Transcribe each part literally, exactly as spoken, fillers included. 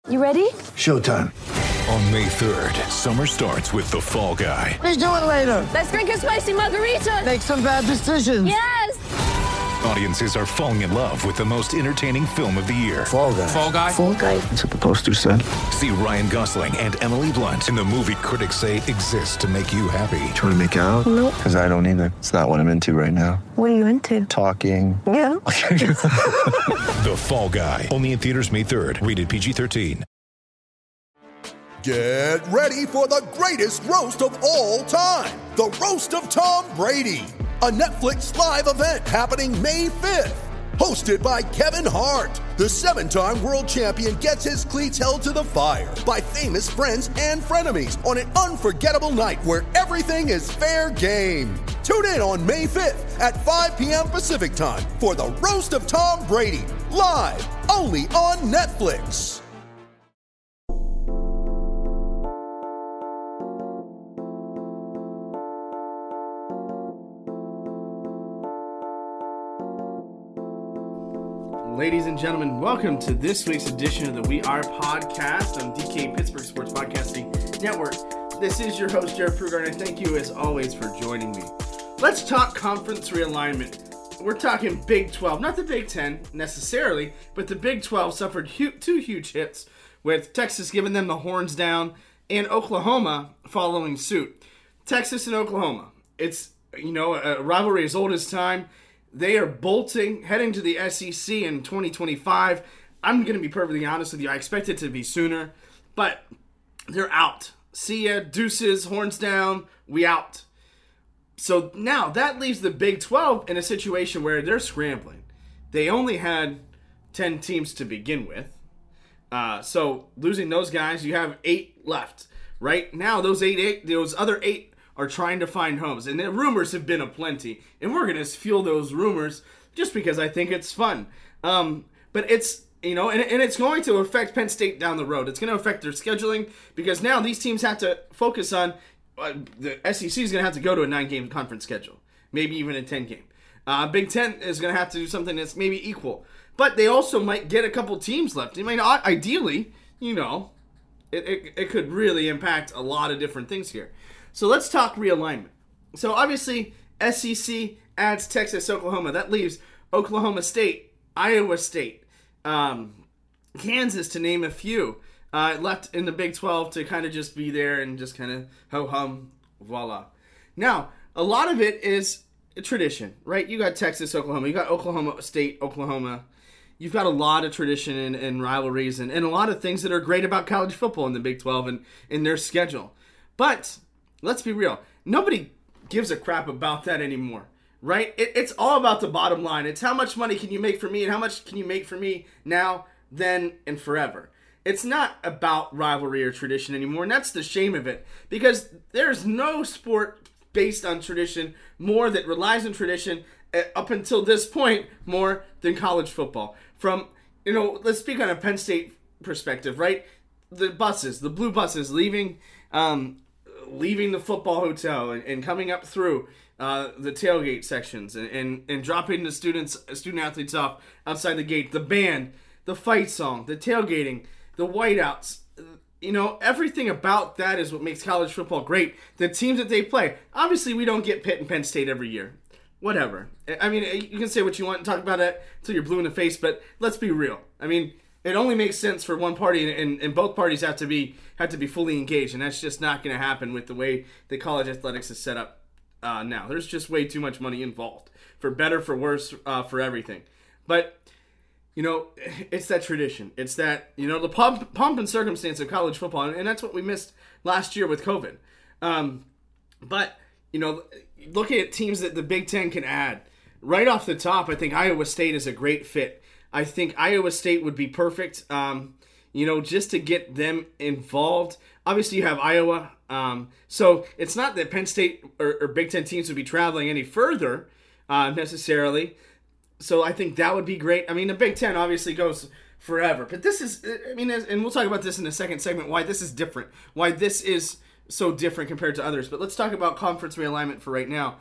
You ready? Showtime. On May third, summer starts with The Fall Guy. Let's do it later. Let's drink a spicy margarita. Make some bad decisions. Yes! Audiences are falling in love with the most entertaining film of the year. Fall Guy. Fall Guy? Fall guy. That's what the poster said. See Ryan Gosling and Emily Blunt in the movie critics say exists to make you happy. Trying to make it out? Nope. Because I don't either. It's not what I'm into right now. What are you into? Talking. Yeah. The Fall Guy. Only in theaters May third. Rated P G thirteen. Get ready for the greatest roast of all time. The Roast of Tom Brady. A Netflix live event happening May fifth. Hosted by Kevin Hart. The seven-time world champion gets his cleats held to the fire by famous friends and frenemies on an unforgettable night where everything is fair game. Tune in on May fifth at five p.m. Pacific time for the Roast of Tom Brady. Live only on Netflix. Ladies and gentlemen, welcome to this week's edition of the We Are podcast on D K Pittsburgh Sports Podcasting Network. This is your host, Jared Prugar, and thank you as always for joining me. Let's talk conference realignment. We're talking Big twelve, not the Big ten necessarily, but the Big twelve suffered hu- two huge hits, with Texas giving them the horns down and Oklahoma following suit. Texas and Oklahoma, it's, you know, a rivalry as old as time. They are bolting, heading to the S E C in twenty twenty-five. I'm going to be perfectly honest with you. I expect it to be sooner, but they're out. See ya, deuces, horns down, we out. So now that leaves the Big twelve in a situation where they're scrambling. They only had ten teams to begin with. Uh, so losing those guys, you have eight left. Right now, those eight, eight, those other eight are trying to find homes. And the rumors have been aplenty. And we're going to fuel those rumors just because I think it's fun. Um, but it's, you know, and, and it's going to affect Penn State down the road. It's going to affect their scheduling because now these teams have to focus on, uh, the S E C is going to have to go to a nine-game conference schedule. Maybe even a ten-game. Uh, Big Ten is going to have to do something that's maybe equal. But they also might get a couple teams left. I mean, ideally, you know, it, it, it could really impact a lot of different things here. So let's talk realignment. So obviously, S E C adds Texas, Oklahoma. That leaves Oklahoma State, Iowa State, um, Kansas, to name a few, uh, left in the Big twelve to kind of just be there and just kind of ho-hum, voila. Now, a lot of it is a tradition, right? You got Texas, Oklahoma. You got Oklahoma State, Oklahoma. You've got a lot of tradition and, and rivalries and, and a lot of things that are great about college football in the Big twelve and in their schedule. But let's be real. Nobody gives a crap about that anymore, right? It, it's all about the bottom line. It's how much money can you make for me and how much can you make for me now, then, and forever. It's not about rivalry or tradition anymore, and that's the shame of it because there's no sport based on tradition more that relies on tradition uh, up until this point more than college football. From, you know, let's speak on a Penn State perspective, right? The buses, the blue buses leaving um, leaving the football hotel and, and coming up through uh, the tailgate sections and, and, and dropping the students, student athletes off outside the gate, the band, the fight song, the tailgating, the whiteouts, you know, everything about that is what makes college football great. The teams that they play. Obviously, we don't get Pitt and Penn State every year. Whatever. I mean, you can say what you want and talk about it until you're blue in the face, but let's be real. I mean, it only makes sense for one party, and, and, and both parties have to be have to be fully engaged, and that's just not going to happen with the way the college athletics is set up uh, now. There's just way too much money involved, for better, for worse, uh, for everything. But, you know, it's that tradition. It's that, you know, the pomp, pomp and circumstance of college football, and that's what we missed last year with COVID. Um, but, you know, looking at teams that the Big Ten can add, right off the top, I think Iowa State is a great fit. I think Iowa State would be perfect, um, you know, just to get them involved. Obviously, you have Iowa. Um, so it's not that Penn State or, or Big Ten teams would be traveling any further uh, necessarily. So I think that would be great. I mean, the Big Ten obviously goes forever. But this is, I mean, and we'll talk about this in the second segment, why this is different, why this is so different compared to others. But let's talk about conference realignment for right now.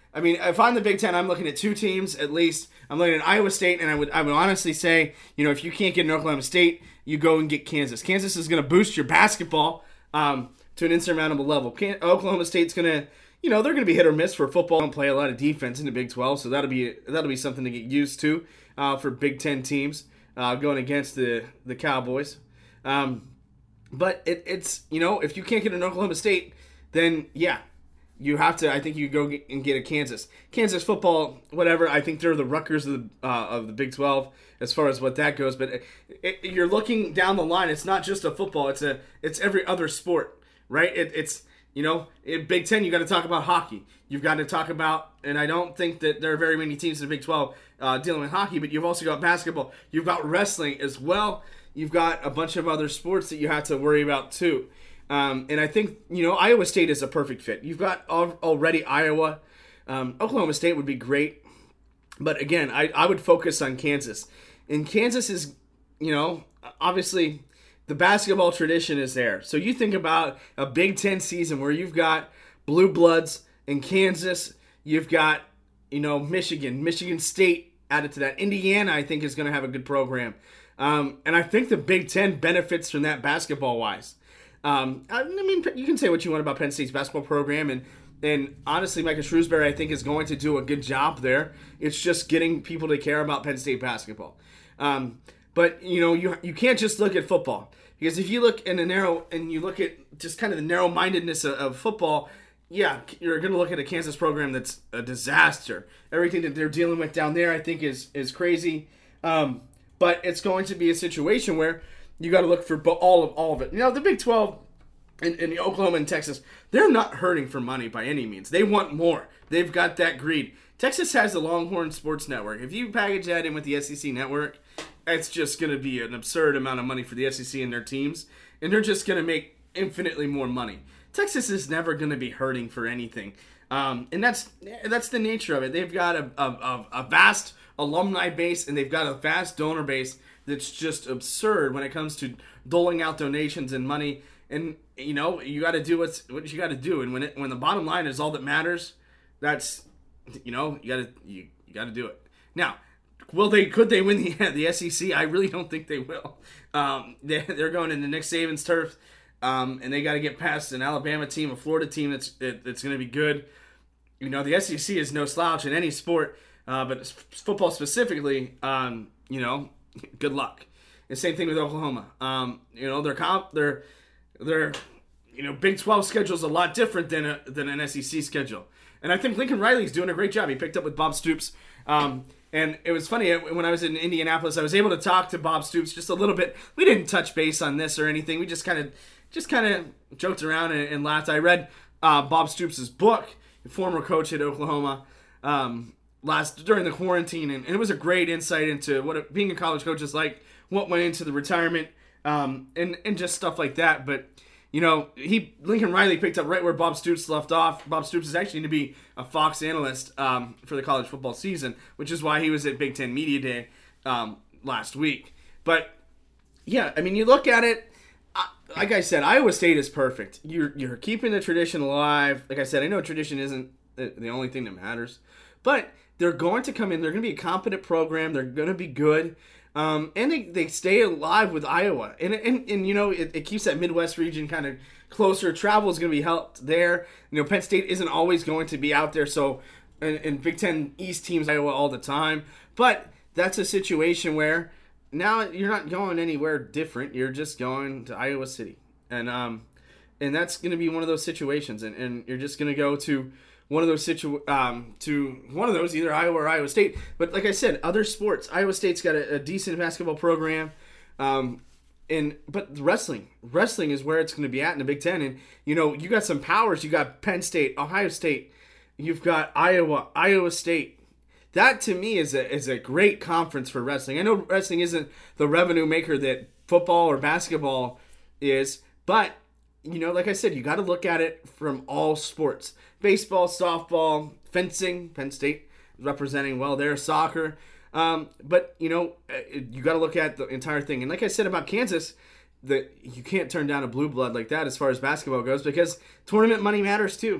I mean, if I'm the Big Ten, I'm looking at two teams at least. I'm looking at Iowa State, and I would I would honestly say, you know, if you can't get an Oklahoma State, you go and get Kansas. Kansas is going to boost your basketball um, to an insurmountable level. Can- Oklahoma State's going to, you know, they're going to be hit or miss for football and play a lot of defense in the Big twelve, so that'll be that'll be something to get used to uh, for Big Ten teams uh, going against the the Cowboys. Um, but it, it's you know, if you can't get an Oklahoma State, then yeah. You have to. I think you go get, and get a Kansas. Kansas football, whatever. I think they're the Rutgers of the uh, of the Big twelve as far as what that goes. But it, it, you're looking down the line. It's not just a football. It's a it's every other sport, right? It, it's you know in Big Ten you got to talk about hockey. You've got to talk about, and I don't think that there are very many teams in the Big twelve uh, dealing with hockey. But you've also got basketball. You've got wrestling as well. You've got a bunch of other sports that you have to worry about too. Um, and I think, you know, Iowa State is a perfect fit. You've got al- already Iowa. Um, Oklahoma State would be great. But again, I, I would focus on Kansas. And Kansas is, you know, obviously the basketball tradition is there. So you think about a Big Ten season where you've got Blue Bloods in Kansas. You've got, you know, Michigan, Michigan State added to that. Indiana, I think, is going to have a good program. Um, and I think the Big Ten benefits from that basketball-wise. Um, I mean, you can say what you want about Penn State's basketball program, and and honestly, Micah Shrewsbury, I think, is going to do a good job there. It's just getting people to care about Penn State basketball. Um, but you know, you you can't just look at football, because if you look in a narrow and you look at just kind of the narrow-mindedness of, of football, yeah, you're going to look at a Kansas program that's a disaster. Everything that they're dealing with down there, I think, is is crazy. Um, but it's going to be a situation where you got to look for all of all of it. You know, the Big twelve and, and Oklahoma and Texas, they're not hurting for money by any means. They want more. They've got that greed. Texas has the Longhorn Sports Network. If you package that in with the S E C network, it's just going to be an absurd amount of money for the S E C and their teams, and they're just going to make infinitely more money. Texas is never going to be hurting for anything, um, and that's that's the nature of it. They've got a, a, a vast alumni base, and they've got a vast donor base that's just absurd when it comes to doling out donations and money. And, you know, you got to do what's, what you got to do. And when it, when the bottom line is all that matters, that's, you know, you got to you, you got to do it. Now, will they, could they win the, the S E C? I really don't think they will. Um, they, they're going into Nick Saban's turf, um, and they got to get past an Alabama team, a Florida team that's, that, that's going to be good. You know, the S E C is no slouch in any sport, uh, but football specifically, um, you know, good luck. The same thing with Oklahoma. Um, you know, their comp, their, their, you know, Big twelve schedule is a lot different than a, than an S E C schedule. And I think Lincoln Riley's doing a great job. He picked up with Bob Stoops. Um, and it was funny, when I was in Indianapolis, I was able to talk to Bob Stoops just a little bit. We didn't touch base on this or anything. We just kind of, just kind of joked around and, and laughed. I read uh, Bob Stoops' book, former coach at Oklahoma, um, last during the quarantine, and, and it was a great insight into what it, being a college coach is like, what went into the retirement, um, and and just stuff like that. But you know, he Lincoln Riley picked up right where Bob Stoops left off. Bob Stoops is actually going to be a Fox analyst um, for the college football season, which is why he was at Big Ten Media Day um, last week. But yeah, I mean, you look at it. Like I said, Iowa State is perfect. You're you're keeping the tradition alive. Like I said, I know tradition isn't the, the only thing that matters, but they're going to come in. They're going to be a competent program. They're going to be good. Um, and they, they stay alive with Iowa. And, and, and you know, it, it keeps that Midwest region kind of closer. Travel is going to be helped there. You know, Penn State isn't always going to be out there. So, and, and Big Ten East teams Iowa all the time. But that's a situation where now you're not going anywhere different. You're just going to Iowa City. And um, and that's going to be one of those situations. And, and you're just going to go to one of those situ um to one of those, either Iowa or Iowa State. But like I said, other sports, Iowa State's got a, a decent basketball program, um, and but wrestling, wrestling is where it's going to be at in the Big Ten. And you know, you got some powers. You got Penn State, Ohio State, you've got Iowa, Iowa State. That to me is a is a great conference for wrestling. I know wrestling isn't the revenue maker that football or basketball is, but you know, like I said, you got to look at it from all sports. Baseball, softball, fencing, Penn State representing well there, soccer. Um, but, you know, you got to look at the entire thing. And like I said about Kansas, the, you can't turn down a blue blood like that as far as basketball goes, because tournament money matters too.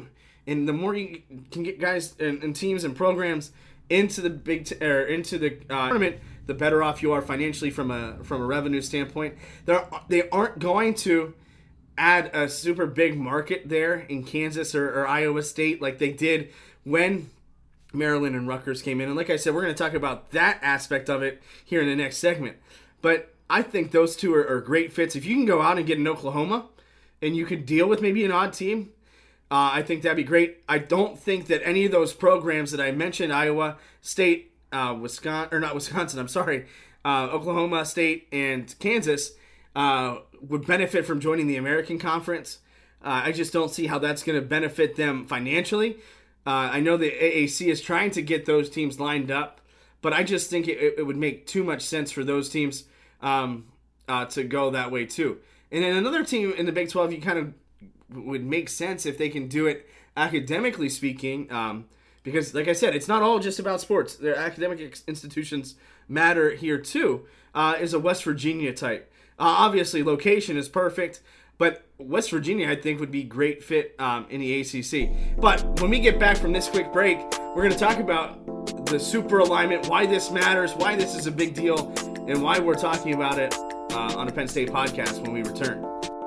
And the more you can get guys and, and teams and programs into the big t- or into the uh, tournament, the better off you are financially from a from a revenue standpoint. They're, they aren't going to add a super big market there in Kansas or, or Iowa State like they did when Maryland and Rutgers came in. And like I said, we're going to talk about that aspect of it here in the next segment. But I think those two are, are great fits. If you can go out and get an Oklahoma and you could deal with maybe an odd team, uh, I think that'd be great. I don't think that any of those programs that I mentioned, Iowa State, uh, Wisconsin, or not Wisconsin, I'm sorry, uh, Oklahoma State and Kansas uh, would benefit from joining the American Conference. Uh, I just don't see how that's going to benefit them financially. Uh, I know the A A C is trying to get those teams lined up, but I just think it, it would make too much sense for those teams um, uh, to go that way too. And then another team in the Big twelve, you kind of would make sense if they can do it academically speaking, um, because like I said, it's not all just about sports. Their academic ex- institutions matter here too, uh, is a West Virginia type. Uh, obviously, location is perfect, but West Virginia, I think, would be great fit um, in the A C C. But when we get back from this quick break, we're going to talk about the super alignment, why this matters, why this is a big deal, and why we're talking about it uh, on the Penn State podcast when we return.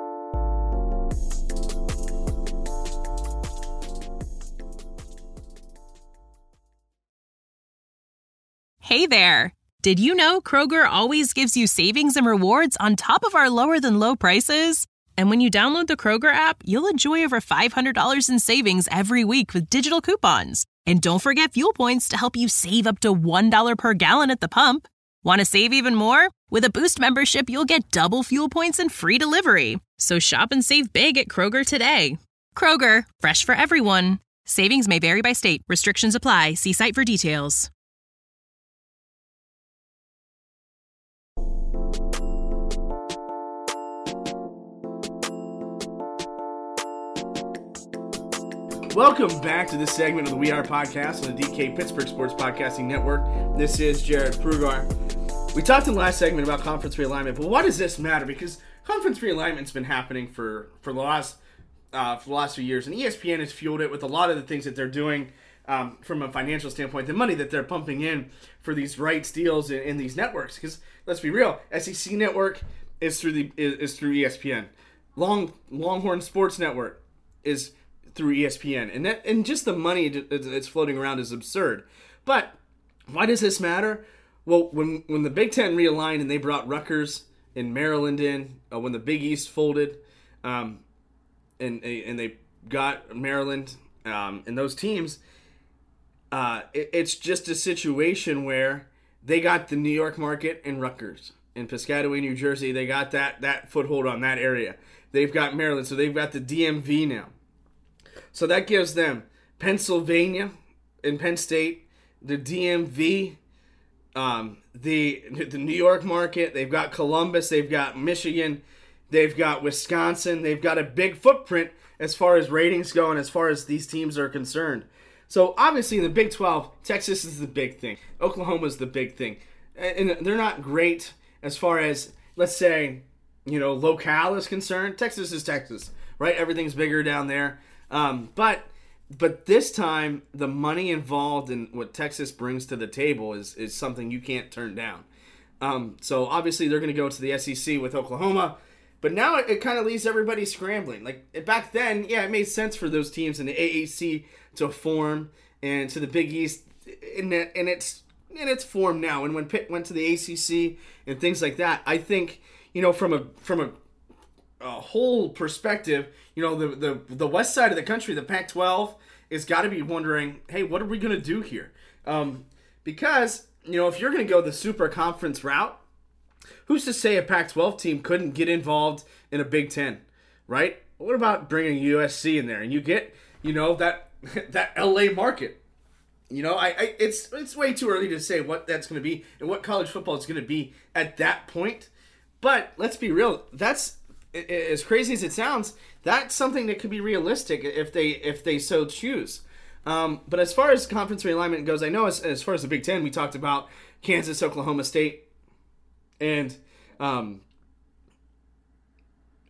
Hey there! Did you know Kroger always gives you savings and rewards on top of our lower-than-low prices? And when you download the Kroger app, you'll enjoy over five hundred dollars in savings every week with digital coupons. And don't forget fuel points to help you save up to one dollar per gallon at the pump. Want to save even more? With a Boost membership, you'll get double fuel points and free delivery. So shop and save big at Kroger today. Kroger, fresh for everyone. Savings may vary by state. Restrictions apply. See site for details. Welcome back to this segment of the We Are podcast on the D K Pittsburgh Sports Podcasting Network. This is Jared Prugar. We talked in the last segment about conference realignment, but why does this matter? Because conference realignment's been happening for, for, the last, uh, for the last few years, and E S P N has fueled it with a lot of the things that they're doing um, from a financial standpoint, the money that they're pumping in for these rights deals in, in these networks. Because let's be real, S E C Network is through the is, is through E S P N. Long Longhorn Sports Network is through E S P N, and that and just the money that's floating around is absurd. But why does this matter? Well, when when the Big Ten realigned and they brought Rutgers and Maryland in, uh, when the Big East folded, um, and and they got Maryland um, and those teams, uh, it, it's just a situation where they got the New York market and Rutgers in Piscataway, New Jersey. They got that that foothold on that area. They've got Maryland, so they've got the D M V now. So that gives them Pennsylvania and Penn State, the D M V, um, the the New York market. They've got Columbus. They've got Michigan. They've got Wisconsin. They've got a big footprint as far as ratings go and as far as these teams are concerned. So obviously in the Big twelve, Texas is the big thing. Oklahoma is the big thing. And they're not great as far as, let's say, you know, locale is concerned. Texas is Texas, right? Everything's bigger down there. Um, but but this time, the money involved in what Texas brings to the table is, is something you can't turn down. Um, so obviously they're going to go to the S E C with Oklahoma. But now it, it kind of leaves everybody scrambling. Like back then, yeah, it made sense for those teams in the A A C to form and to the Big East in, that, in, its, in its form now. And when Pitt went to the A C C and things like that, I think, you know, from a from a a whole perspective, you know, the, the the west side of the country, the Pac twelve, is got to be wondering, hey, what are we going to do here? Um, because, you know, if you're going to go the super conference route, who's to say a Pac twelve team couldn't get involved in a Big Ten, right? What about bringing U S C in there? And you get, you know, that that L A market. You know, I, I it's it's way too early to say what that's going to be and what college football is going to be at that point. But let's be real, that's, as crazy as it sounds, that's something that could be realistic if they if they so choose. Um, but as far as conference realignment goes, I know as, as far as the Big Ten, we talked about Kansas, Oklahoma State, and um,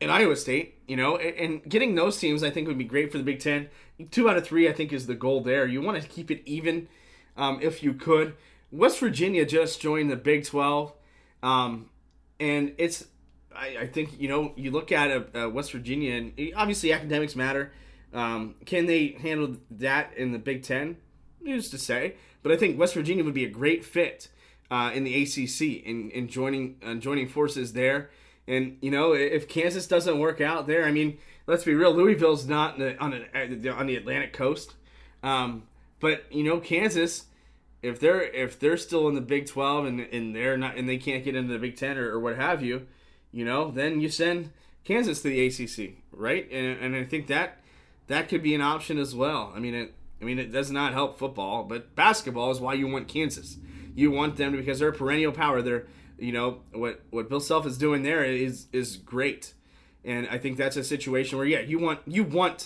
and Iowa State, you know, and, and getting those teams I think would be great for the Big Ten. Two out of three I think is the goal there. You want to keep it even um, if you could. West Virginia just joined the Big twelve, um, and it's I, I think, you know, you look at a, a West Virginia, and obviously academics matter. Um, can they handle that in the Big Ten? Who's to say? But I think West Virginia would be a great fit uh, in the A C C in, in joining uh, joining forces there. And, you know, if Kansas doesn't work out there, I mean, let's be real, Louisville's not the, on, a, on the Atlantic coast. Um, but, you know, Kansas, if they're if they're still in the Big twelve and, and they're not and they can't get into the Big Ten or, or what have you, you know, then you send Kansas to the A C C, right? And and I think that that could be an option as well. I mean, it I mean it does not help football, but basketball is why you want Kansas. You want them because they're a perennial power. They're, you know, what what Bill Self is doing there is is great, and I think that's a situation where yeah, you want you want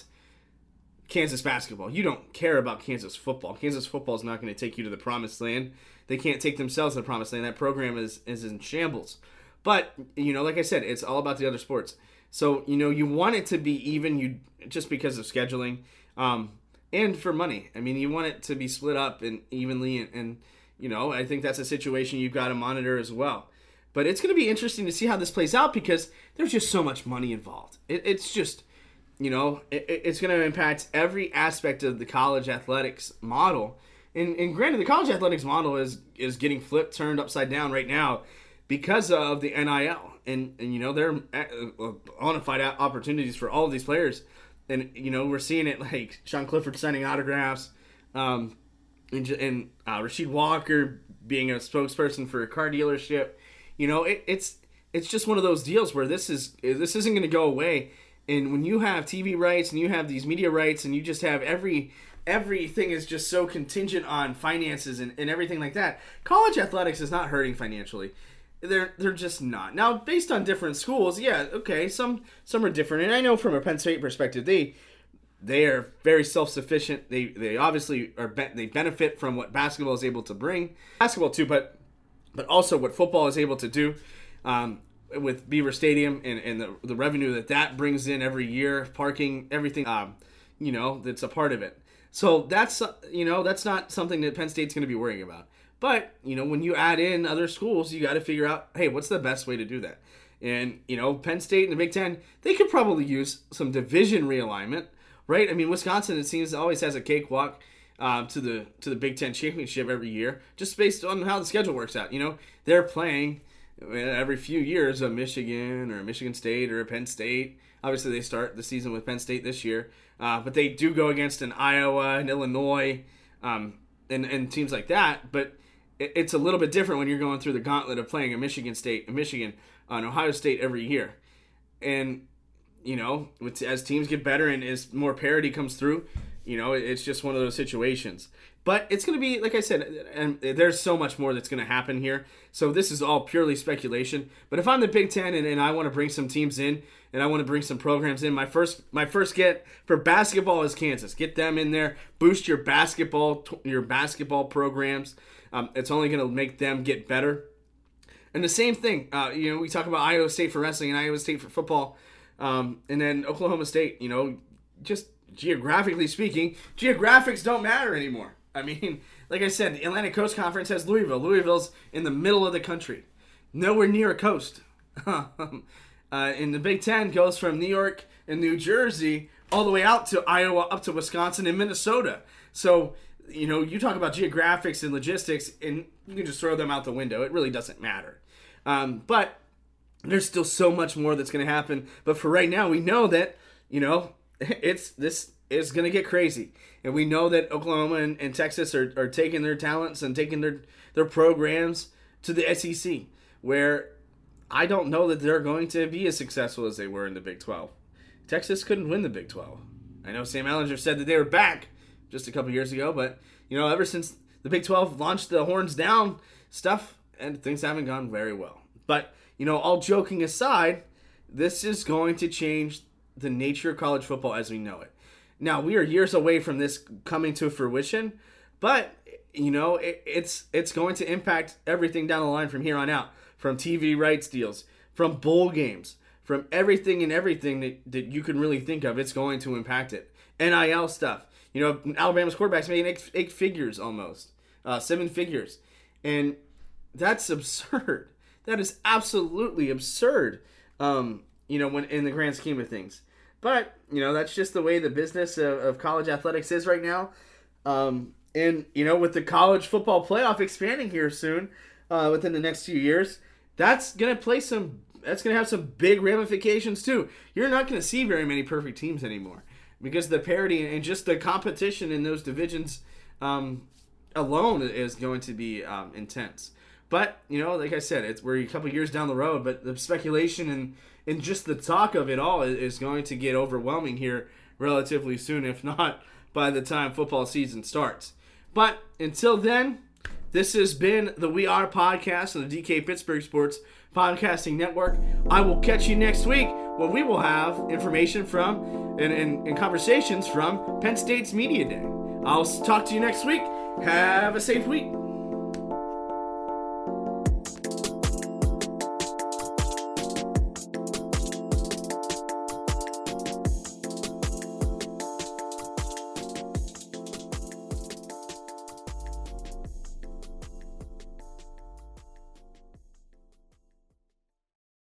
Kansas basketball. You don't care about Kansas football. Kansas football is not going to take you to the promised land. They can't take themselves to the promised land. That program is is in shambles. But, you know, like I said, it's all about the other sports. So, you know, you want it to be even you just because of scheduling um, and for money. I mean, you want it to be split up and evenly. And, and, you know, I think that's a situation you've got to monitor as well. But it's going to be interesting to see how this plays out because there's just so much money involved. It, it's just, you know, it, it's going to impact every aspect of the college athletics model. And, and granted, the college athletics model is is getting flipped, turned upside down right now because of the N I L. And, and you know, there are bona fide opportunities for all of these players. And, you know, we're seeing it like Sean Clifford signing autographs, um, and, and uh, Rasheed Walker being a spokesperson for a car dealership. You know, it, it's it's just one of those deals where this is this isn't going to go away. And when you have T V rights and you have these media rights and you just have every everything is just so contingent on finances and, and everything like that, college athletics is not hurting financially. They're they're just not. Now, based on different schools, yeah, okay, some some are different. And I know from a Penn State perspective, they they are very self-sufficient. They they obviously are they benefit from what basketball is able to bring. Basketball too, but but also what football is able to do. Um, with Beaver Stadium and, and the, the revenue that that brings in every year, parking, everything, um, you know, that's a part of it. So that's, you know, that's not something that Penn State's going to be worrying about. But, you know, when you add in other schools, you got to figure out, hey, what's the best way to do that? And, you know, Penn State and the Big Ten, they could probably use some division realignment, right? I mean, Wisconsin, it seems, always has a cakewalk uh, to the to the Big Ten championship every year, just based on how the schedule works out. You know, they're playing every few years a Michigan or a Michigan State or a Penn State. Obviously, they start the season with Penn State this year, uh, but they do go against an Iowa and Illinois um, and, and teams like that. But it, it's a little bit different when you're going through the gauntlet of playing a Michigan State, a Michigan, uh, an Ohio State every year. And, you know, with, as teams get better and as more parity comes through, you know, it's just one of those situations. But it's going to be, like I said, and there's so much more that's going to happen here. So this is all purely speculation. But if I'm the Big Ten and, and I want to bring some teams in and I want to bring some programs in, my first my first get for basketball is Kansas. Get them in there. Boost your basketball your basketball programs. Um, it's only going to make them get better. And the same thing, uh, you know, we talk about Iowa State for wrestling and Iowa State for football, um, and then Oklahoma State. You know, just geographically speaking, geographics don't matter anymore. I mean, like I said, the Atlantic Coast Conference has Louisville. Louisville's in the middle of the country, nowhere near a coast. uh, and the Big Ten goes from New York and New Jersey all the way out to Iowa, up to Wisconsin and Minnesota. So, you know, you talk about geographics and logistics, and you can just throw them out the window. It really doesn't matter. Um, but there's still so much more that's going to happen. But for right now, we know that, you know, it's this is going to get crazy. And we know that Oklahoma and, and Texas are, are taking their talents and taking their, their programs to the S E C, where I don't know that they're going to be as successful as they were in the Big twelve. Texas couldn't win the Big twelve. I know Sam Ehlinger said that they were back just a couple years ago, but, you know, ever since the Big twelve launched the horns down stuff, and things haven't gone very well. But, you know, all joking aside, this is going to change the nature of college football as we know it. Now, we are years away from this coming to fruition, but, you know, it, it's it's going to impact everything down the line from here on out, from T V rights deals, from bowl games, from everything and everything that, that you can really think of, it's going to impact it. N I L stuff. You know, Alabama's quarterback's making eight, eight figures almost. Uh, seven figures. And that's absurd. That is absolutely absurd, um, you know, when in the grand scheme of things. But, you know, that's just the way the business of, of college athletics is right now. Um, and, you know, with the college football playoff expanding here soon, uh, within the next few years, that's going to play some, that's going to have some big ramifications too. You're not going to see very many perfect teams anymore because the parity and just the competition in those divisions um, alone is going to be um, intense. But, you know, like I said, it's we're a couple years down the road, but the speculation and, and just the talk of it all is going to get overwhelming here relatively soon, if not by the time football season starts. But until then, this has been the We Are Podcast on the D K Pittsburgh Sports Podcasting Network. I will catch you next week when we will have information from and, and, and conversations from Penn State's Media Day. I'll talk to you next week. Have a safe week.